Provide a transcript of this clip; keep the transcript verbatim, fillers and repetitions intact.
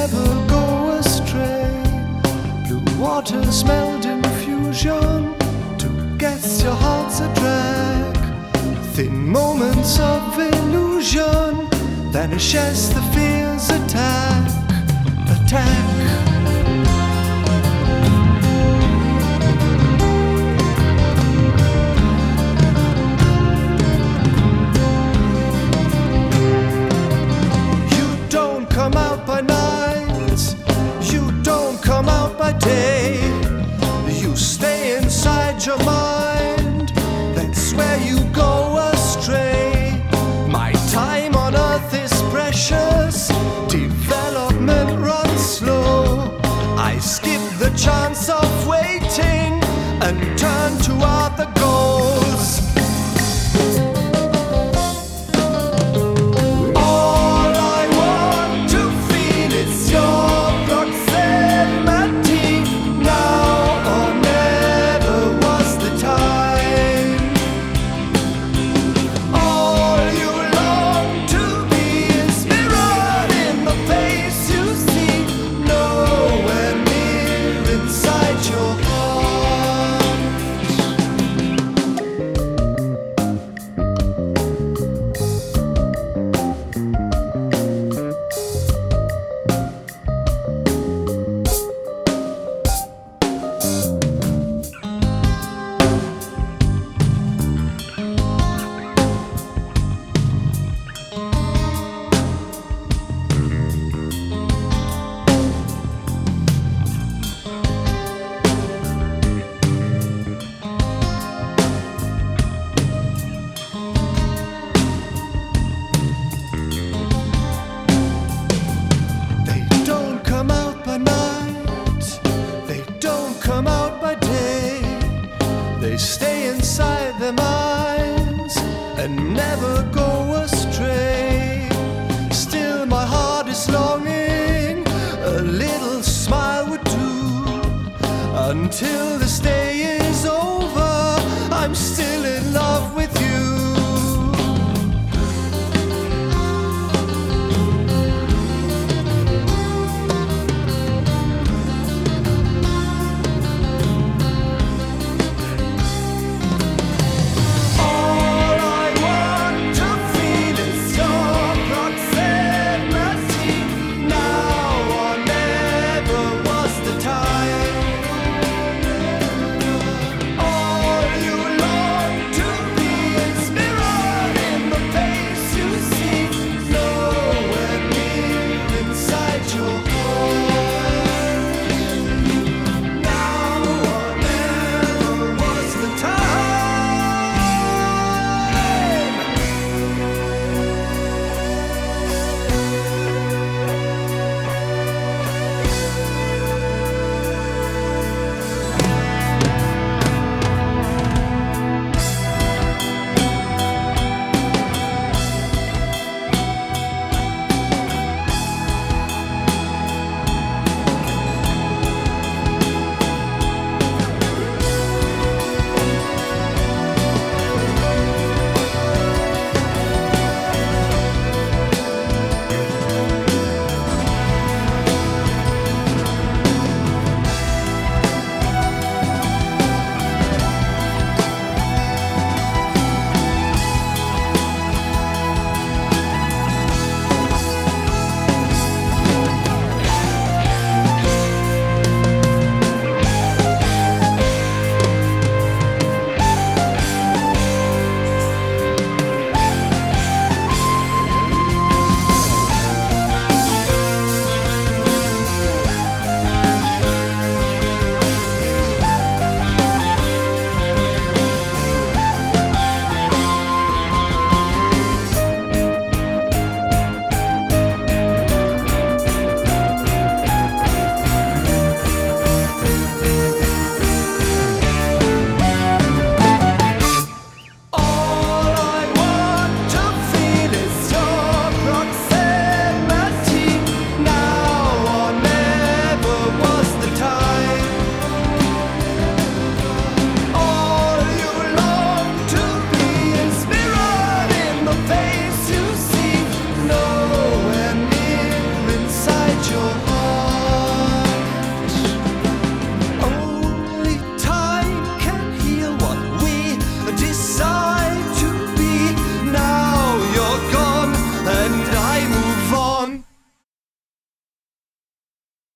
never go astray. Blue waters meld in fusion to get your heart's a drag. Thin moments of illusion vanishes the fear's attack. Attack. Come out by night, you don't come out by day. You stay inside your mind, that's where you go astray. My time on earth is precious, development runs slow. I skip the chance of waiting and turn to other goals. They stay inside their minds and never go astray. Still my heart is longing, a little smile would do. Until this day is over, I'm still in love with you. Your